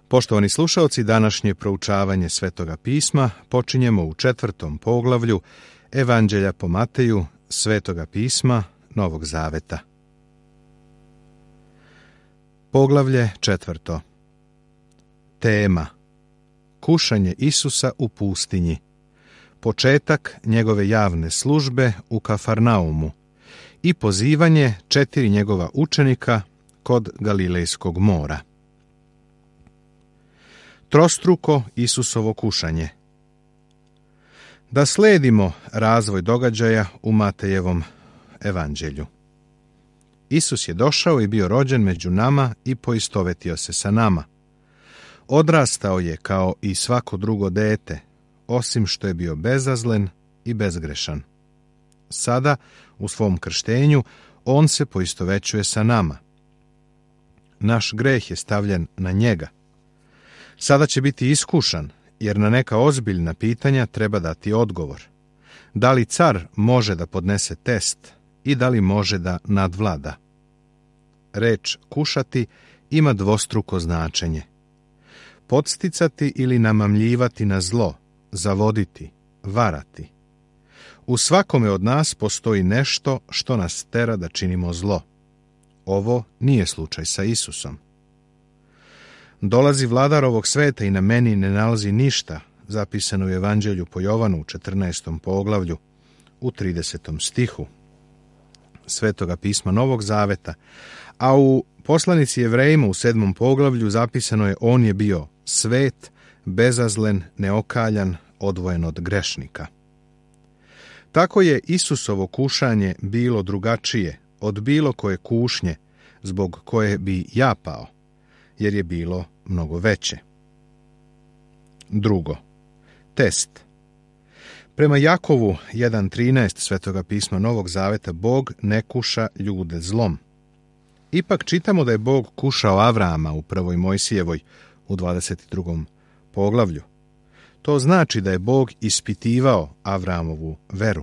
Poštovani slušaoci, današnje proučavanje Svetoga pisma počinjemo u 4. poglavlju Evanđelja po Mateju, Svetoga pisma Novog Zaveta. Poglavlje 4. Tema: Kušanje Isusa u pustinji. Početak njegove javne službe u Kafarnaumu i pozivanje 4 njegova učenika kod Galilejskog mora. Trostruko Isusovo kušanje. Da sledimo razvoj događaja u Matejevom evanđelju. Isus je došao i bio rođen među nama i poistovetio se sa nama. Odrastao je kao i svako drugo dete, osim što je bio bezazlen i bezgrešan. Sada, u svom krštenju, on se poistovećuje sa nama. Naš greh je stavljen na njega. Sada će biti iskušan, jer na neka ozbiljna pitanja treba dati odgovor. Da li car može da podnese test i da li može da nadvlada? Reč kušati ima dvostruko značenje. Podsticati ili namamljivati na zlo, zavoditi, varati. U svakome od nas postoji nešto što nas tera da činimo zlo. Ovo nije slučaj sa Isusom. Dolazi vladar ovog sveta i na meni ne nalazi ništa, zapisano u Evanđelju po Jovanu u 14. poglavlju, u 30. stihu Svetoga pisma Novog Zaveta, a u poslanici Jevrejima u 7. poglavlju zapisano je: on je bio svet, bezazlen, neokaljan, odvojen od grešnika. Tako je Isusovo kušanje bilo drugačije od bilo koje kušnje zbog koje bi ja pao, jer je bilo mnogo veće. Drugo, test. Prema Jakovu 1.13 Svetoga pisma Novog Zaveta, Bog ne kuša ljude zlom. Ipak čitamo da je Bog kušao Avrama u 1. Mojsijevoj u 22. poglavlju. To znači da je Bog ispitivao Avramovu veru.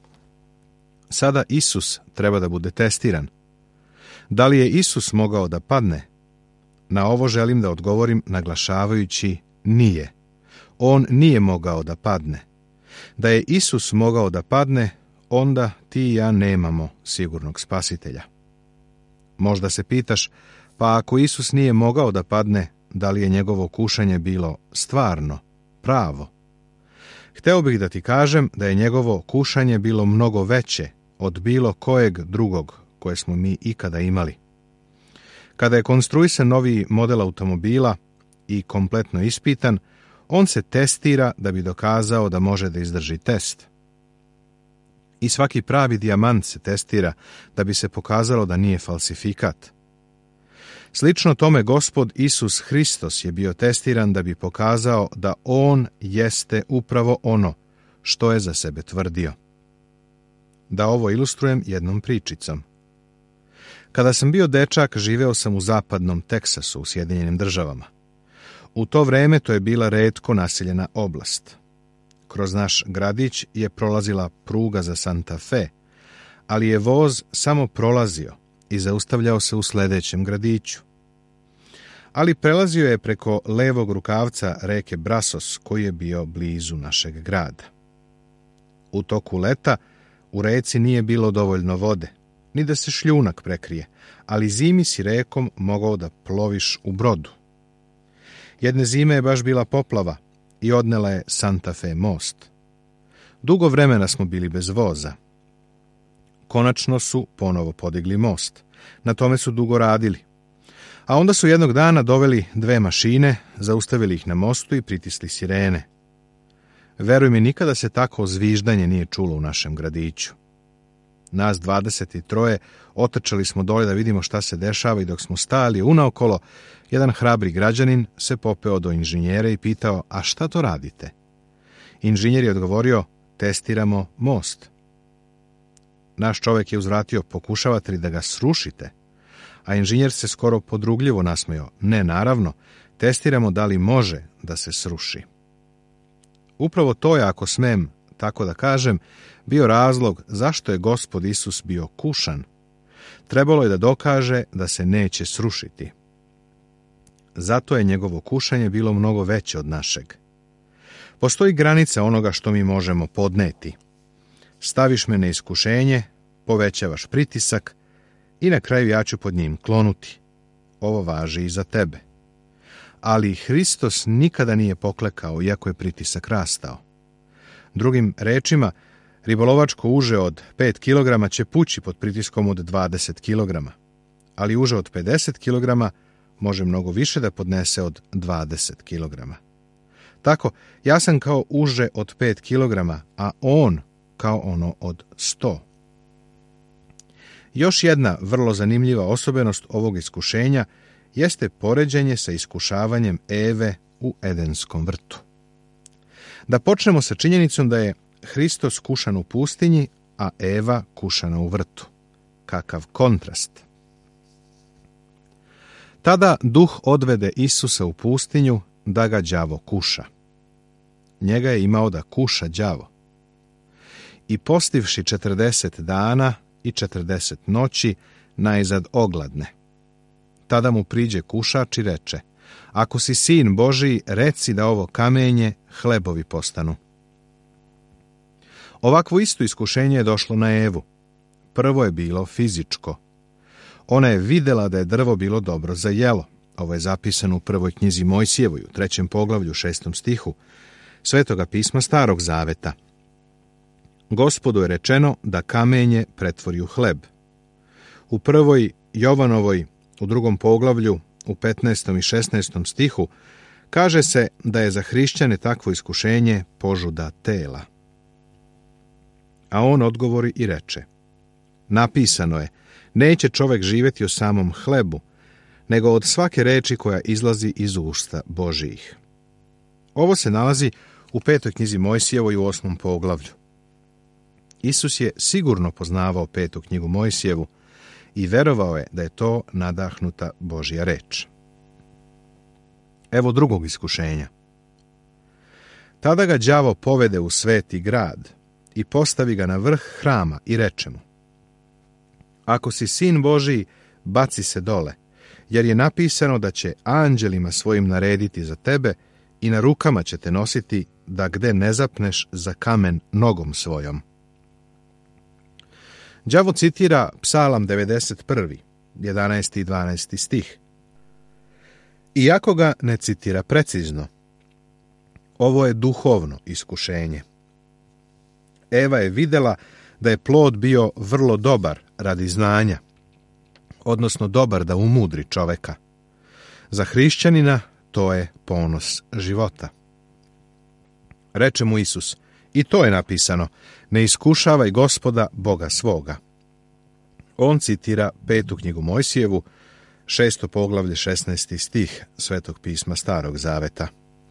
Sada Isus treba da bude testiran. Da li je Isus mogao da padne? Na ovo želim da odgovorim naglašavajući nije. On nije mogao da padne. Da je Isus mogao da padne, onda ti i ja nemamo sigurnog spasitelja. Možda se pitaš, pa ako Isus nije mogao da padne, da li je njegovo kušanje bilo stvarno, pravo? Hteo bih da ti kažem da je njegovo kušanje bilo mnogo veće od bilo kojeg drugog koje smo mi ikada imali. Kada je konstruisan novi model automobila i kompletno ispitan, on se testira da bi dokazao da može da izdrži test. I svaki pravi dijamant se testira da bi se pokazalo da nije falsifikat. Slično tome Gospod Isus Hristos je bio testiran da bi pokazao da on jeste upravo ono što je za sebe tvrdio. Da ovo ilustrujem jednom pričicom. Kada sam bio dečak, živeo sam u zapadnom Teksasu u Sjedinjenim Državama. U to vreme to je bila retko naseljena oblast. Kroz naš gradić je prolazila pruga za Santa Fe, ali je voz samo prolazio i zaustavljao se u sledećem gradiću. Ali prelazio je preko levog rukavca reke Brazos, koji je bio blizu našeg grada. U toku leta u reci nije bilo dovoljno vode, ni da se šljunak prekrije, ali zimi si rekom mogao da ploviš u brodu. Jedne zime je baš bila poplava i odnela je Santa Fe most. Dugo vremena smo bili bez voza. Konačno su ponovo podigli most. Na tome su dugo radili. A onda su jednog dana doveli 2 mašine, zaustavili ih na mostu i pritisli sirene. Veruj mi, nikada se tako zviždanje nije čulo u našem gradiću. Nas 23 otrčali smo dole da vidimo šta se dešava i dok smo stajali unaokolo, jedan hrabri građanin se popeo do inženjera i pitao: a šta to radite? Inženjer je odgovorio: testiramo most. Naš čovjek je uzvratio: pokušavate li da ga srušite? A inženjer se skoro podrugljivo nasmejao: ne, naravno, testiramo da li može da se sruši. Upravo to je, ako smem tako da kažem, bio razlog zašto je Gospod Isus bio kušan. Trebalo je da dokaže da se neće srušiti. zato je njegovo kušanje bilo mnogo veće od našeg. Postoji granica onoga što mi možemo podneti. Staviš me na iskušenje, povećavaš pritisak i na kraju ja ću pod njim klonuti. Ovo važi i za tebe. Ali Hristos nikada nije poklekao, iako je pritisak rastao. Drugim rečima, ribolovačko uže od 5 kg će pući pod pritiskom od 20 kg, ali uže od 50 kg može mnogo više da podnese od 20 kg. Tako, ja sam kao uže od 5 kg, a on kao ono od 100. Još jedna vrlo zanimljiva osobenost ovog iskušenja jeste poređenje sa iskušavanjem Eve u Edenskom vrtu. Da počnemo sa činjenicom da je Hristos kušan u pustinji, a Eva kušana u vrtu. Kakav kontrast! Tada duh odvede Isusa u pustinju da ga đavo kuša. Njega je imao da kuša đavo. I postivši 40 dana i 40 noći, najzad ogladne. Tada mu priđe kušač i reče: ako si sin Božiji, reci da ovo kamenje hlebovi postanu. Ovakvo isto iskušenje je došlo na Evu. Prvo je bilo fizičko. Ona je videla da je drvo bilo dobro za jelo. Ovo je zapisano u prvoj knjizi Mojsijevoj, u 3. poglavlju, 6. stihu, Svetoga pisma Starog zaveta. Gospodu je rečeno da kamenje pretvori u hleb. U 1. Jovanovoj, u 2. poglavlju, u 15. i 16. stihu, kaže se da je za hrišćane takvo iskušenje požuda tela. A on odgovori i reče: napisano je, neće čovek živjeti o samom hlebu, nego od svake reči koja izlazi iz usta Božijih. Ovo se nalazi u 5. knjizi Mojsijevoj u 8. poglavlju. Isus je sigurno poznavao 5. knjigu Mojsijevu i verovao je da je to nadahnuta Božja reč. Evo drugog iskušenja. Tada ga đavo povede u sveti grad i postavi ga na vrh hrama i reče mu: ako si sin Božiji, baci se dole, jer je napisano da će anđelima svojim narediti za tebe i na rukama će te nositi da gde ne zapneš za kamen nogom svojom. Đavo citira Psalam 91, 11. i 12. stih. Iako ga ne citira precizno, ovo je duhovno iskušenje. Eva je videla da je plod bio vrlo dobar radi znanja, odnosno dobar da umudri čoveka. Za hrišćanina to je ponos života. Reče mu Isus: i to je napisano, ne iskušavaj Gospoda Boga svoga. On citira 5. knjigu Mojsijevu, 6. poglavlje, 16. stih Svetog pisma Starog zaveta.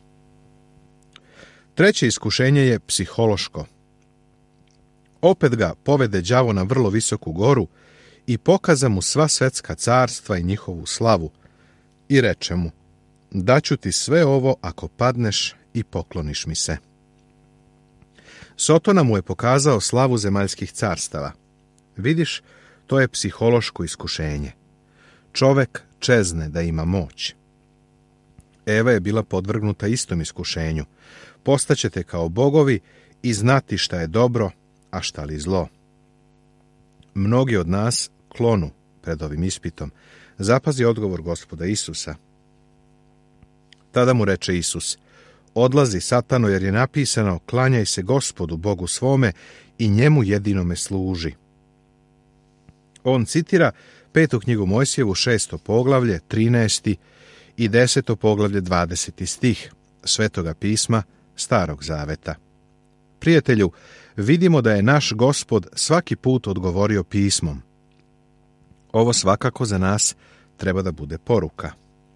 Treće iskušenje je psihološko. Opet ga povede đavo na vrlo visoku goru i pokaza mu sva svetska carstva i njihovu slavu i reče mu: daću ti sve ovo ako padneš i pokloniš mi se. Sotona mu je pokazao slavu zemaljskih carstava. Vidiš, to je psihološko iskušenje. Čovek čezne da ima moć. Eva je bila podvrgnuta istom iskušenju. Postaćete kao bogovi i znati šta je dobro, a šta li zlo. Mnogi od nas klonu pred ovim ispitom. Zapazi odgovor Gospoda Isusa. Tada mu reče Isus: odlazi, Satano, jer je napisano, klanjaj se Gospodu Bogu svome i njemu jedinome služi. On citira 5. knjigu Mojsijevu, 6. poglavlje, 13. i 10. poglavlje, 20. stih Svetoga pisma Starog zaveta. Prijatelju, vidimo da je naš Gospod svaki put odgovorio pismom. Ovo svakako za nas treba da bude poruka.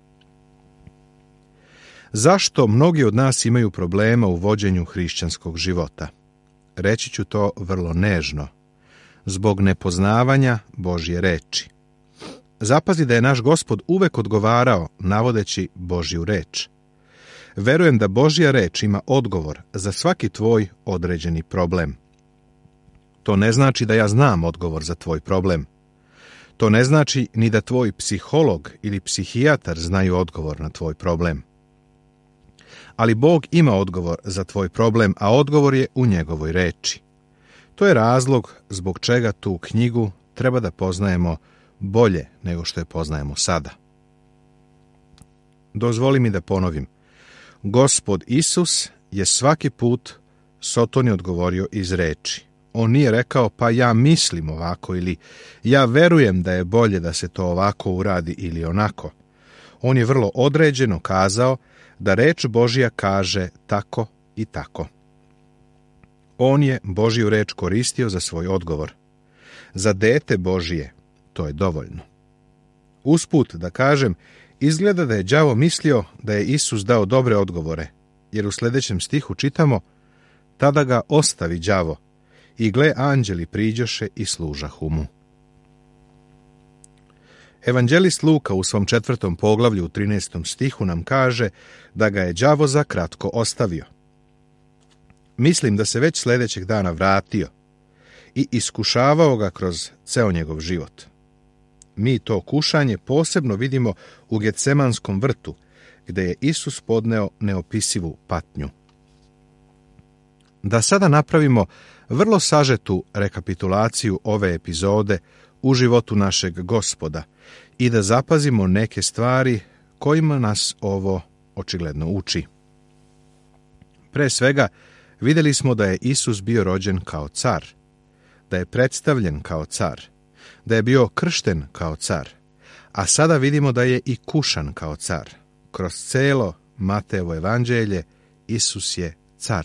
Zašto mnogi od nas imaju problema u vođenju hrišćanskog života? Reći ću to vrlo nežno. Zbog nepoznavanja Božje reči. Zapazi da je naš Gospod uvek odgovarao navodeći Božju reč. Verujem da Božja reč ima odgovor za svaki tvoj određeni problem. To ne znači da ja znam odgovor za tvoj problem. To ne znači ni da tvoj psiholog ili psihijatar znaju odgovor na tvoj problem. Ali Bog ima odgovor za tvoj problem, a odgovor je u njegovoj reči. To je razlog zbog čega tu knjigu treba da poznajemo bolje nego što je poznajemo sada. Dozvoli mi da ponovim. Gospod Isus je svaki put Sotoni odgovorio iz reči. On nije rekao pa ja mislim ovako ili ja verujem da je bolje da se to ovako uradi ili onako. On je vrlo određeno kazao da reč Božja kaže tako i tako. On je Božju reč koristio za svoj odgovor. Za dete Božije to je dovoljno. Usput da kažem, izgleda da je đavo mislio da je Isus dao dobre odgovore, jer u sljedećem stihu čitamo: tada ga ostavi đavo, i gle, anđeli priđoše i služahu mu. Evanđelist Luka u svom 4. poglavlju u 13. stihu nam kaže da ga je đavo za kratko ostavio. Mislim da se već sljedećeg dana vratio i iskušavao ga kroz ceo njegov život. Mi to kušanje posebno vidimo u Getsemanskom vrtu, gde je Isus podneo neopisivu patnju. Da sada napravimo vrlo sažetu rekapitulaciju ove epizode u životu našeg Gospoda i da zapazimo neke stvari kojima nas ovo očigledno uči. Pre svega, vidjeli smo da je Isus bio rođen kao car, da je predstavljen kao car, da je bio kršten kao car, a sada vidimo da je i kušan kao car. Kroz celo Matejevo evanđelje Isus je car.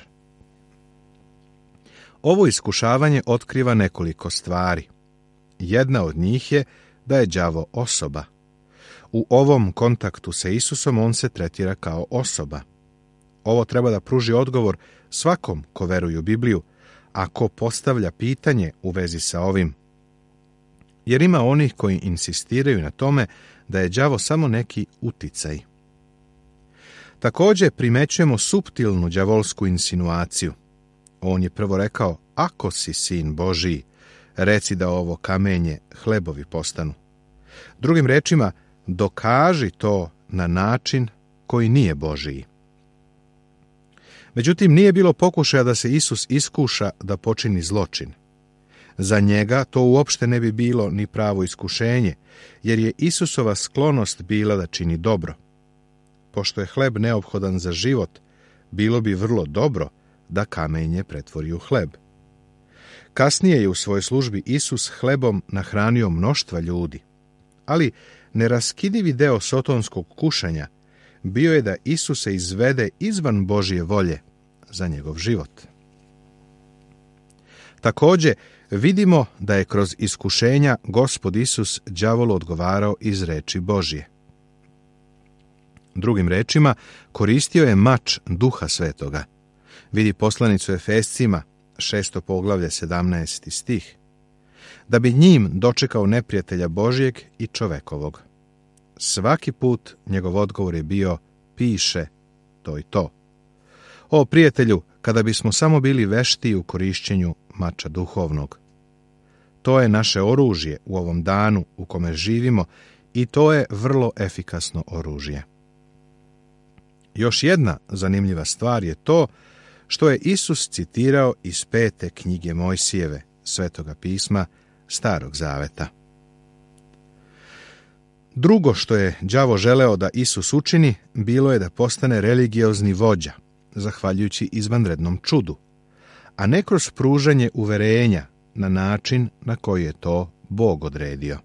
Ovo iskušavanje otkriva nekoliko stvari. Jedna od njih je da je đavo osoba. U ovom kontaktu sa Isusom on se tretira kao osoba. Ovo treba da pruži odgovor svakom ko veruje u Bibliju, a ko postavlja pitanje u vezi sa ovim. Jer ima onih koji insistiraju na tome da je đavo samo neki uticaj. Također primećujemo suptilnu đavolsku insinuaciju. On je prvo rekao: ako si sin Božiji, reci da ovo kamenje hlebovi postanu. Drugim rečima, dokaži to na način koji nije Božiji. Međutim, nije bilo pokušaja da se Isus iskuša da počini zločin. Za njega to uopšte ne bi bilo ni pravo iskušenje, jer je Isusova sklonost bila da čini dobro. Pošto je hleb neophodan za život, bilo bi vrlo dobro da kamenje pretvori u hleb. Kasnije je u svojoj službi Isus hlebom nahranio mnoštva ljudi, ali neraskidivi deo sotonskog kušanja bio je da Isus se izvede izvan Božje volje za njegov život. Također, vidimo da je kroz iskušenja Gospod Isus đavolu odgovarao iz reči Božje. Drugim rečima, koristio je mač Duha Svetoga. Vidi poslanicu Efescima, 6. poglavlje, 17. stih. Da bi njim dočekao neprijatelja Božjeg i čovekovog. Svaki put njegov odgovor je bio: piše to i to. O prijatelju, kada bismo samo bili veštiji u korišćenju mača duhovnog. To je naše oružje u ovom danu u kome živimo i to je vrlo efikasno oružje. Još jedna zanimljiva stvar je to što je Isus citirao iz 5. knjige Mojsijeve, Svetoga pisma, Starog zaveta. Drugo što je đavo želeo da Isus učini, bilo je da postane religiozni vođa, zahvaljujući izvanrednom čudu, a ne kroz pružanje uverenja na način na koji je to Bog odredio.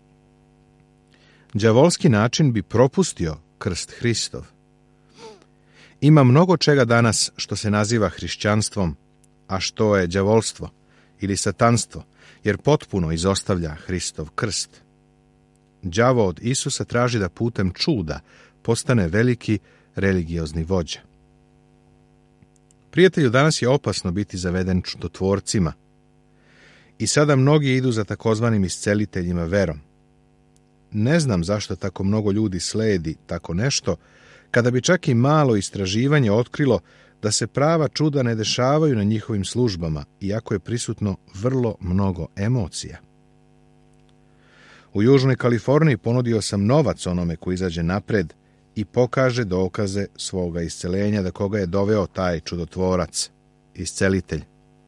Đavolski način bi propustio krst Hristov. Ima mnogo čega danas što se naziva hrišćanstvom, a što je đavolstvo ili satanstvo, jer potpuno izostavlja Hristov krst. Đavo od Isusa traži da putem čuda postane veliki religiozni vođa. Prijatelju, danas je opasno biti zaveden čudotvorcima. I sada mnogi idu za takozvanim isceliteljima verom. Ne znam zašto tako mnogo ljudi sledi tako nešto, kada bi čak i malo istraživanje otkrilo da se prava čuda ne dešavaju na njihovim službama, iako je prisutno vrlo mnogo emocija. U Južnoj Kaliforniji ponudio sam novac onome ko izađe napred i pokaže dokaze svoga isceljenja, da koga je doveo taj čudotvorac, iscelitelj.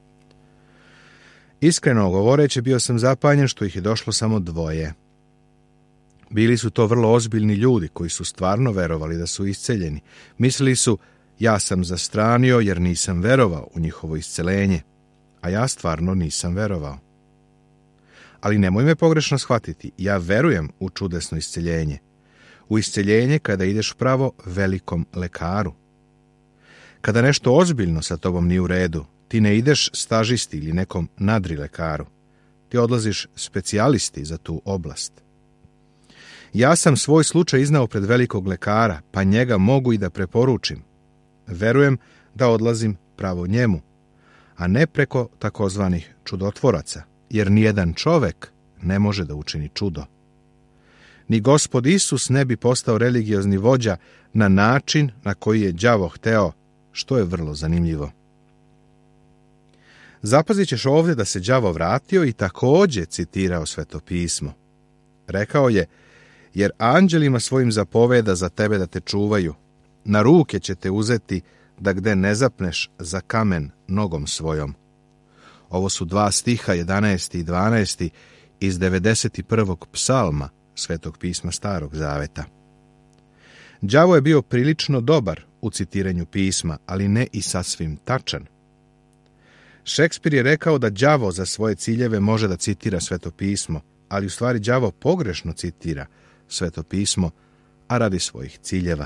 Iskreno govoreći, bio sam zapanjen što ih je došlo samo 2. Bili su to vrlo ozbiljni ljudi koji su stvarno verovali da su isceljeni. Mislili su, ja sam zastranio jer nisam verovao u njihovo isceljenje, a ja stvarno nisam verovao. Ali nemoj me pogrešno shvatiti, ja verujem u čudesno isceljenje. U isceljenje kada ideš pravo velikom lekaru. Kada nešto ozbiljno sa tobom nije u redu, ti ne ideš stažisti ili nekom nadrilekaru. Ti odlaziš specijalisti za tu oblast. Ja sam svoj slučaj iznao pred velikog lekara, pa njega mogu i da preporučim. Verujem da odlazim pravo njemu, a ne preko takozvanih čudotvoraca, jer nijedan čovek ne može da učini čudo. Ni Gospod Isus ne bi postao religiozni vođa na način na koji je đavo hteo, što je vrlo zanimljivo. Zapazit ćeš ovdje da se đavo vratio i također citirao Sveto pismo. Rekao je, jer anđelima svojim zapoveda za tebe da te čuvaju, na ruke će te uzeti da gde ne zapneš za kamen nogom svojom. Ovo su 2 stiha, 11. i 12. iz 91. psalma Svetog pisma Starog Zaveta. Đavo je bio prilično dobar u citiranju pisma, ali ne i sasvim tačan. Šekspir je rekao da đavo za svoje ciljeve može da citira Sveto pismo, ali u stvari đavo pogrešno citira Sveto pismo, a radi svojih ciljeva.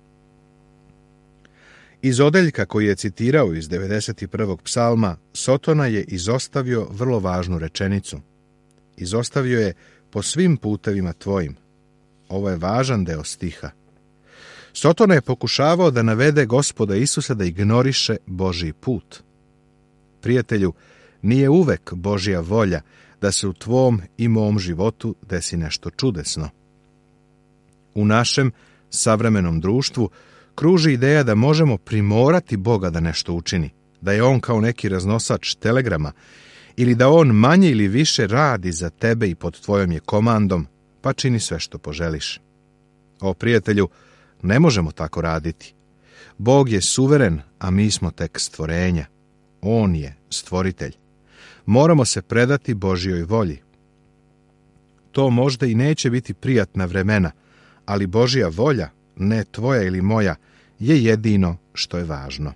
Iz odeljka koji je citirao iz 91. psalma, Sotona je izostavio vrlo važnu rečenicu. Izostavio je po svim putevima tvojim. Ovo je važan deo stiha. Sotona je pokušavao da navede Gospoda Isusa da ignoriše Božji put. Prijatelju, nije uvek Božja volja da se u tvom i mom životu desi nešto čudesno. U našem savremenom društvu kruži ideja da možemo primorati Boga da nešto učini, da je On kao neki raznosač telegrama ili da On manje ili više radi za tebe i pod tvojom je komandom, pa čini sve što poželiš. O prijatelju, ne možemo tako raditi. Bog je suveren, a mi smo tek stvorenja. On je stvoritelj. Moramo se predati Božjoj volji. To možda i neće biti prijatna vremena, ali Božja volja, ne tvoja ili moja, je jedino što je važno.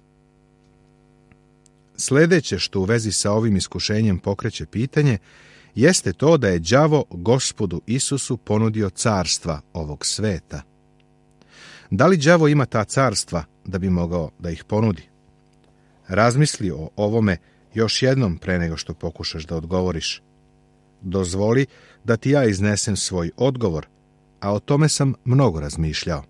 Sljedeće što u vezi sa ovim iskušenjem pokreće pitanje, jeste to da je đavo Gospodu Isusu ponudio carstva ovog sveta. Da li đavo ima ta carstva da bi mogao da ih ponudi? Razmisli o ovome još jednom pre nego što pokušaš da odgovoriš. Dozvoli da ti ja iznesem svoj odgovor, a o tome sam mnogo razmišljao.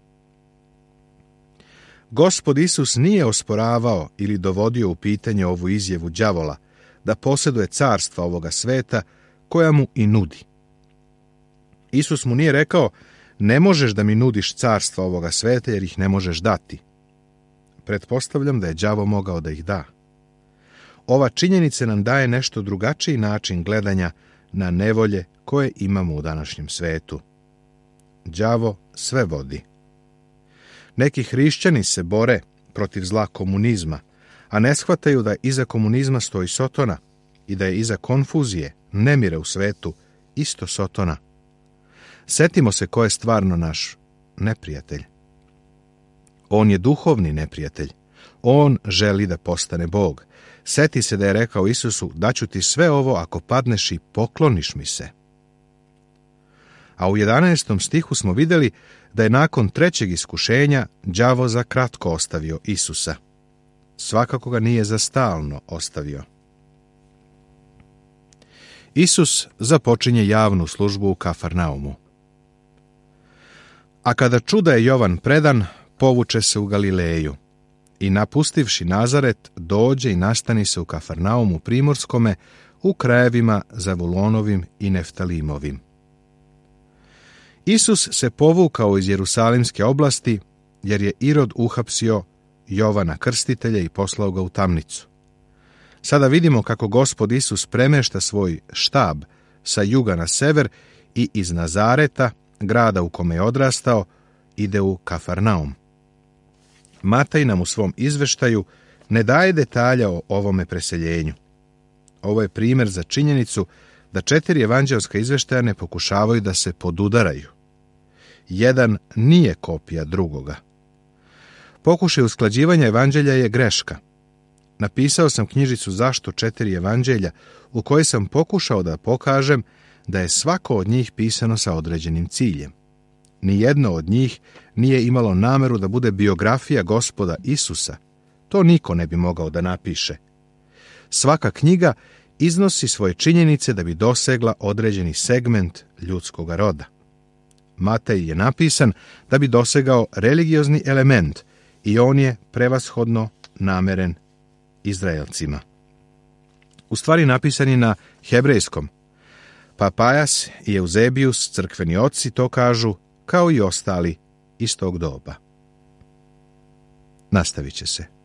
Gospod Isus nije osporavao ili dovodio u pitanje ovu izjavu đavola da posjeduje carstva ovoga sveta koja mu i nudi. Isus mu nije rekao, ne možeš da mi nudiš carstva ovoga sveta jer ih ne možeš dati. Pretpostavljam da je đavo mogao da ih da. Ova činjenica nam daje nešto drugačiji način gledanja na nevolje koje imamo u današnjem svetu. Đavo sve vodi. Neki hrišćani se bore protiv zla komunizma, a ne shvataju da iza komunizma stoji Sotona i da je iza konfuzije, nemire u svetu, isto Sotona. Setimo se ko je stvarno naš neprijatelj. On je duhovni neprijatelj. On želi da postane Bog. Seti se da je rekao Isusu, daću ti sve ovo ako padneš i pokloniš mi se. A u 11. stihu smo vidjeli da je nakon 3. iskušenja đavo za kratko ostavio Isusa. Svakako ga nije za stalno ostavio. Isus započinje javnu službu u Kafarnaumu. A kada čuda je Jovan predan, povuče se u Galileju i napustivši Nazaret, dođe i nastani se u Kafarnaumu primorskome, u krajevima Zavulonovim i Neftalimovim. Isus se povukao iz Jerusalimske oblasti, jer je Irod uhapsio Jovana Krstitelja i poslao ga u tamnicu. Sada vidimo kako Gospod Isus premešta svoj štab sa juga na sever i iz Nazareta, grada u kome je odrastao, ide u Kafarnaum. Matej nam u svom izveštaju ne daje detalja o ovome preseljenju. Ovo je primjer za činjenicu da 4 evanđelska izveštaja ne pokušavaju da se podudaraju. Jedan nije kopija drugoga. Pokušaj usklađivanja evanđelja je greška. Napisao sam knjižicu Zašto 4 evanđelja, u kojoj sam pokušao da pokažem da je svako od njih pisano sa određenim ciljem. Nijedno od njih nije imalo nameru da bude biografija Gospoda Isusa. To niko ne bi mogao da napiše. Svaka knjiga iznosi svoje činjenice da bi dosegla određeni segment ljudskog roda. Matej je napisan da bi dosegao religiozni element i on je prevashodno nameren Izraelcima. U stvari napisan je na hebrejskom. Papajas i Euzebijus, crkveni oci, to kažu kao i ostali iz tog doba. Nastavit će se.